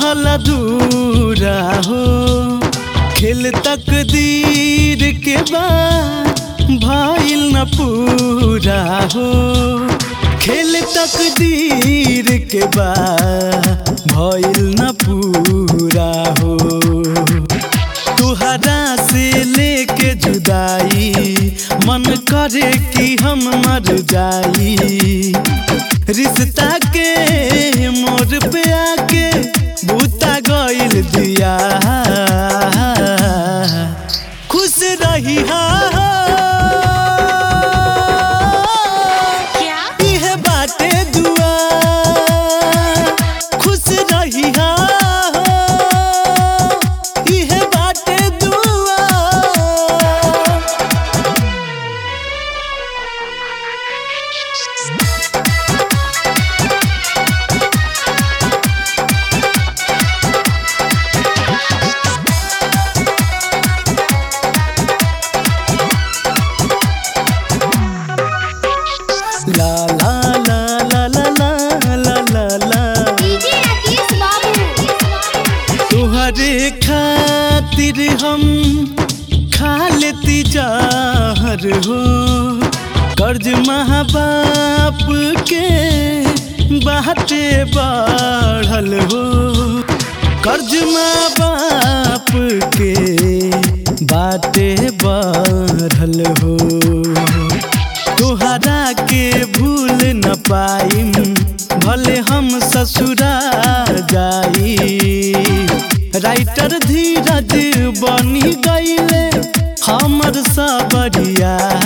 रहल अधूरा हो। खेल तकदीर के बाद भइल न पूरा हो। खेल तकदीर के बाद भइल न पूरा हो। तुहरा से लेके जुदाई मन करे कि हम मर जाई। रिश्ता के मोड़ पे आके बूता गइल दिया। खुश रही इहे बाटे दुआ। खुश रही इहे बाटे दुआ। ला ला ला ला ला ला ला ला डीजे राकेश बाबू। तुहरे खातिर हम खा लेती जहर हो। कर्ज माँ बाप के बाटे बढ़ल हो। कर्ज माँ बाप के बाटे बढ़ल हो। तुहरा के भूल न पाइम भले हम ससुरा जाई। राइटर धीरज बनी गईले हमर सबरिया।